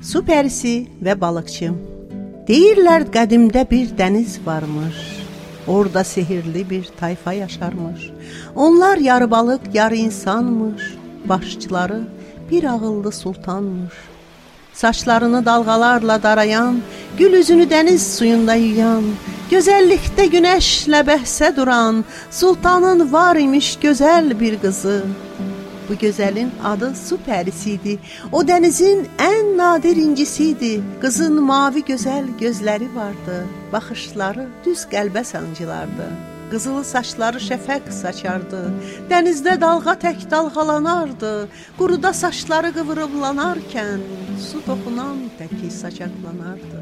Su pərisi və balıqçı. Deyirlər qədimdə bir dəniz varmış. Orada sehirli bir tayfa yaşarmış. Onlar yarı balıq, yarı insanmış. Başçıları bir ağıllı sultanmış. Saçlarını dalğalarla darayan, gül üzünü dəniz suyunda yuyan, gözəllikdə günəşlə bəhsə duran sultanın var imiş gözəl bir qızı. Bu gözəlin adı su pərisiydi. O dənizin ən nadir incisiydi. Qızın mavi gözəl gözləri vardı. Baxışları düz qəlbə sancılardı. Qızılı saçları şəfəq saçardı. Dənizdə dalğa tək dalğalanardı. Quruda saçları qıvrıblanarkən su toxunan təki saçaqlanardı.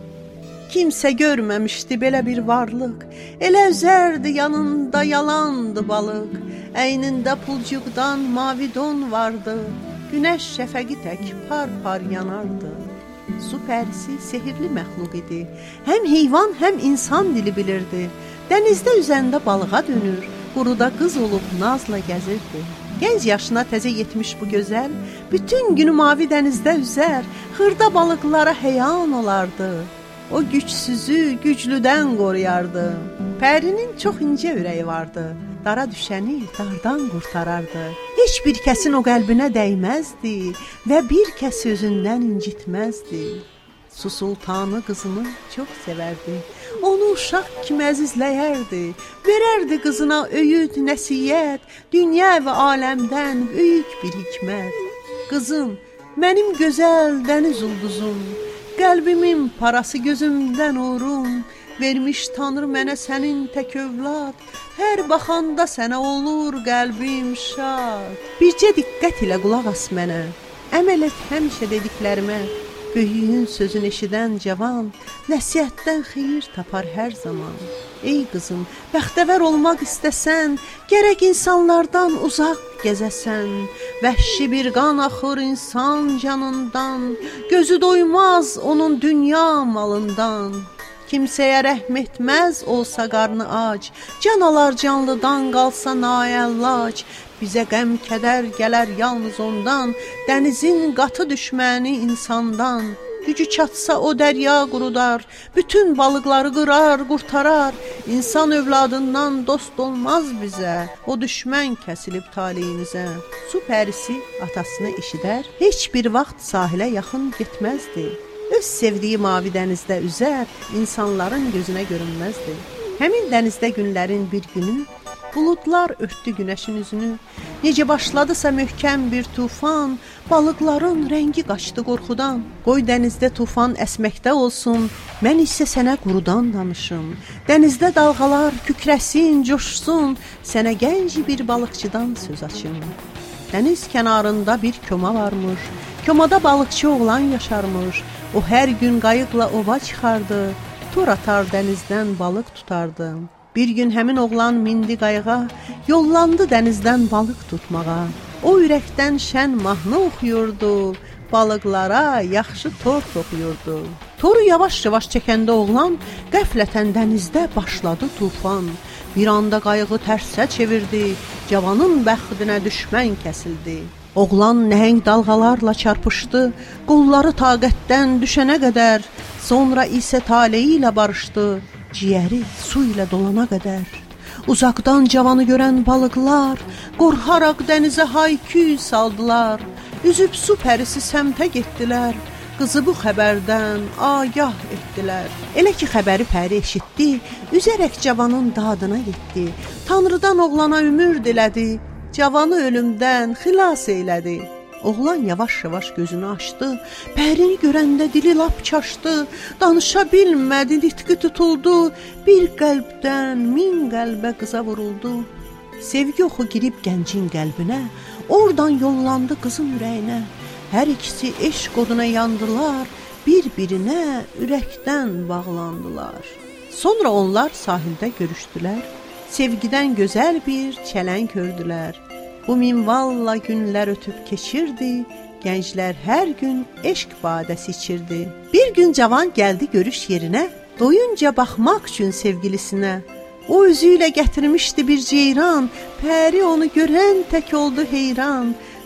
Kimsə görməmişdi belə bir varlıq. Elə üzərdi yanında yalandı balıq. Əynində pulcuqdan mavi don vardı. Günəş şəfəqi tək par-par yanardı. Su pərisi sehirli məxluq idi. Həm heyvan, həm insan dili bilirdi. Dənizdə üzəndə balığa dönür, quruda qız olub nazla gəzirdi. Gənc yaşına təzə yetmiş bu gözəl, bütün günü mavi dənizdə üzər, xırda balıqlara heyran olardı. O gücsüzü güclüdən qoruyardı. Pərinin çox incə ürəyi vardı. Dara düşəni dardan qurtarardı. Heç bir kəsin o qəlbinə dəyməzdi və bir kəs özündən incitməzdi. Su sultanı qızını çox sevərdi. Onu uşaq kimi əzizləyərdi. Verərdi qızına öyüd, nəsiyyət, dünya və aləmdən böyük bir hikmət. Qızım, mənim gözəl dəniz ulduzum, qəlbimin parası gözümdən uğrum, vermiş Tanrı mənə sənin tək övlad, hər baxanda sənə olur qəlbim şad. Bircə diqqət ilə qulaq as mənə, əməl et həmişə dediklərimə, böyüyün sözünü eşidən cavan, nəsihətdən xeyir tapar hər zaman. Ey qızım, bəxtəvər olmaq istəsən, gərək insanlardan uzaq gəzəsən. Vəhşi bir qan axır insan canından, gözü doymaz onun dünya malından. Kimsəyə rəhm etməz olsa qarnı ac, can alar canlıdan qalsa naəllac. Bizə qəm kədər gələr yalnız ondan, dənizin qatı düşməni insandan. Gücü çatsa o dərya qurudar, bütün balıqları qırar, qurtarar. İnsan övladından dost olmaz bizə, o düşmən kəsilib taleyimizə. Su pərisi atasını eşidər, heç bir vaxt sahilə yaxın getməzdi. Öz sevdiyi mavi dənizdə üzər, insanların gözünə görünməzdi. Həmin dənizdə günlərin bir günü, buludlar örtdü günəşin üzünü. Necə başladısa möhkəm bir tufan, balıqların rəngi qaçdı qorxudan. Qoy dənizdə tufan əsməkdə olsun, mən isə sənə qurudan danışım. Dənizdə dalğalar kükrəsin, coşsun, sənə gənc bir balıqçıdan söz açım. Dəniz kənarında bir koma varmış, komada balıqçı oğlan yaşarmış. O hər gün qayıqla ova çıxardı, tor atar dənizdən balıq tutardı. Bir gün həmin oğlan mindi qayığa, yollandı dənizdən balıq tutmağa. O ürəkdən şən mahnı oxuyurdu, balıqlara yaxşı tor toxuyurdu. Toru yavaş-yavaş çəkəndə oğlan qəflətən dənizdə başladı tufan. Bir anda qayığı tərsə çevirdi, cavanın bəxtinə düşmən kəsildi. Oğlan nəhəng dalğalarla çarpışdı, qolları taqətdən düşənə qədər, sonra isə taleyi ilə barışdı, ciyəri su ilə dolana qədər. Uzaqdan cavanı görən balıqlar qorxaraq dənizə hayküy saldılar. Üzüb su pərisi səmtə getdilər, qızı bu xəbərdən agah etdilər. Elə ki xəbəri pəri eşitdi, üzərək cavanın dadına getdi. Tanrıdan oğlana ömür dilədi, cavanı ölümdən xilas eylədi. Oğlan yavaş-yavaş gözünü açdı, pərini görəndə dili lap çaşdı, danışa bilmədi, nitqi tutuldu, bir qəlbdən min qəlbə qıza vuruldu. Sevgi oxu girib gəncin qəlbinə, oradan yollandı qızın ürəyinə. Hər ikisi eşq oduna yandılar, bir-birinə ürəkdən bağlandılar. Sonra onlar sahildə görüşdülər, sevgidən gözəl bir çələng gördülər. Bu minvalla günlər ötüb keçirdi, gənclər hər gün eşq badəsi içirdi. Bir gün cavan gəldi görüş yerinə, doyunca baxmaq üçün sevgilisinə. O özü ilə gətirmişdi bir ceyran, pəri onu görən tək oldu heyran.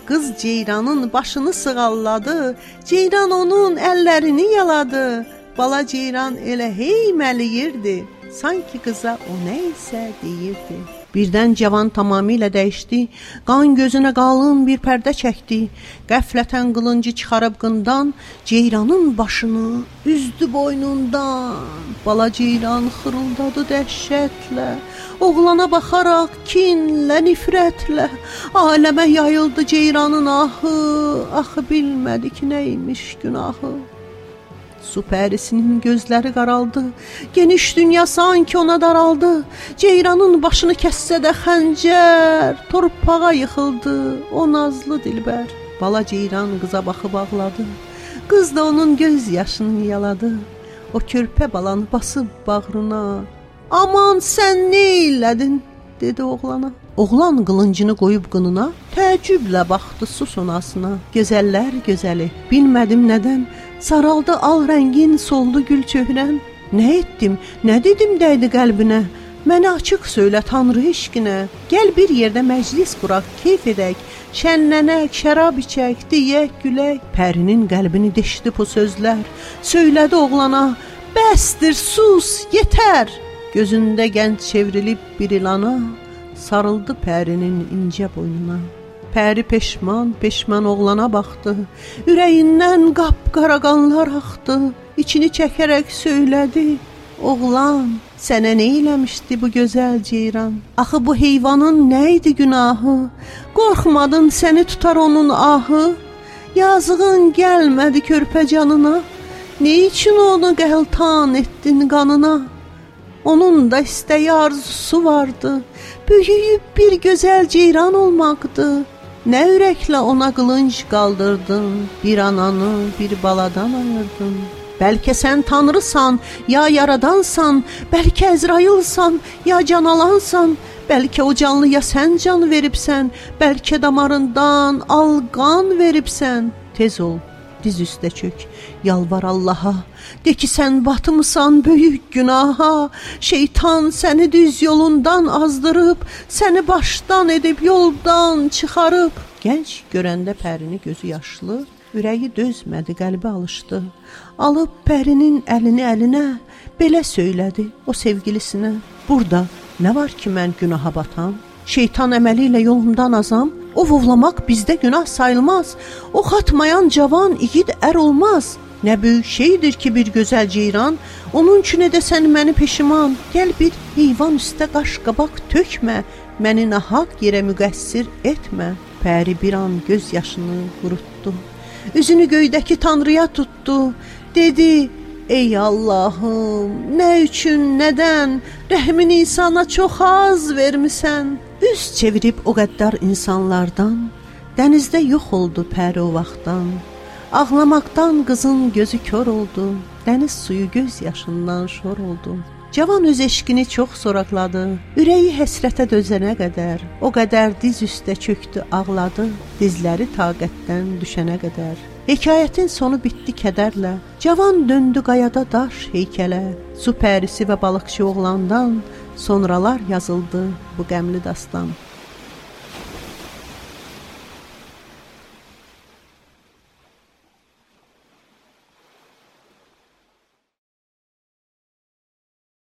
Qız ceyranın başını sığalladı, ceyran onun əllərini yaladı. Bala ceyran elə heyməliyirdi, sanki qıza o nə isə deyirdi. Birdən cavan tamamilə dəyişdi, qan gözünə qalın bir pərdə çəkdi. Qəflətən qılıncı çıxarıb qından, ceyranın başını üzdü boynundan. Bala ceyran xırıldadı dəhşətlə, oğlana baxaraq kinlə, nifrətlə. Aləmə yayıldı ceyranın ahı, axı bilmədi ki, nəymiş günahı. Su pərisinin gözləri qaraldı, geniş dünya sanki ona daraldı. Ceyranın başını kəssə də xəncər, torpağa yıxıldı o nazlı dilbər. Bala ceyran qıza baxıb ağladı, qız da onun göz yaşını yaladı. O körpə balanı basıb bağrına, aman sən nə elədin, dedi oğlana. Oğlan qılıncını qoyub qınına, təəccüblə baxdı su sonasına. Gözəllər gözəli, bilmədim nədən, saraldı al rəngin, soldu gül çöhrən. Nə etdim, nə dedim dəydi qəlbinə, məni açıq söylə Tanrı eşqinə. Gəl bir yerdə məclis quraq, keyf edək, şənlənək, şərab içək, deyək, gülək. Pərinin qəlbini deşdi bu sözlər, söylədi oğlana, bəsdir, sus, yetər. Gözündə gənc çevrilib bir ilana, sarıldı pərinin incə boynuna. Pəri peşman oğlana baxdı, ürəyindən qapqara qanlar axdı. İçini çəkərək söylədi, oğlan, sənə nə eləmişdi bu gözəl ceyran? Axı bu heyvanın nə idi günahı? Qorxmadın səni tutar onun ahı? Yazığın gəlmədi körpə canına, nə üçün onu qəltan etdin qanına? Onun da istəyi arzusu vardı, böyüyüb bir gözəl ceyran olmaqdı. Nə ürəklə ona qılınc qaldırdın, bir ananı bir baladan ayırdın. Bəlkə sən tanrısan, ya yaradansan, bəlkə Əzrailsan, ya can alansan, bəlkə o canlıya sən can veribsən, bəlkə damarından alqan veribsən. Tez ol, diz üstə çök, yalvar Allaha, de ki sən batmısan böyük günaha. Şeytan səni düz yolundan azdırıb, səni başdan edib yoldan çıxarıb. Gənc görəndə pərini gözü yaşlı, ürəyi dözmədi, qəlbi alışdı. Alıb pərinin əlini əlinə, belə söylədi o sevgilisinə. Burada nə var ki mən günaha batam? Şeytan əməli ilə yolumdan azam, ov ovlamaq bizdə günah sayılmaz. Ox atmayan cavan, igid ər olmaz. Nə böyük şeydir ki bir gözəl ceyran, onun üçün edəsən məni peşiman. Gəl bir heyvan üstə qaş qabaq tökmə, məni nahaq yerə müqəssir etmə. Pəri bir an göz yaşını qurutdu, üzünü göydəki Tanrıya tutdu. Dedi, ey Allahım, nə üçün, nədən, rəhmin insana çox az vermisən. Üz çevirib o qəddar insanlardan, dənizdə yox oldu pəri o vaxtdan. Ağlamaqdan qızın gözü kör oldu, dəniz suyu göz yaşından şor oldu. Cavan öz eşqini çox soraqladı, ürəyi həsrətə dözənə qədər. O qədər diz üstə çöktü, ağladı, dizləri taqətdən düşənə qədər. Hekayətin sonu bitdi kədərlə, cavan döndü qayada daş heykələ. Su pərisi və balıqçı oğlandan sonralar yazıldı bu qəmli dastan.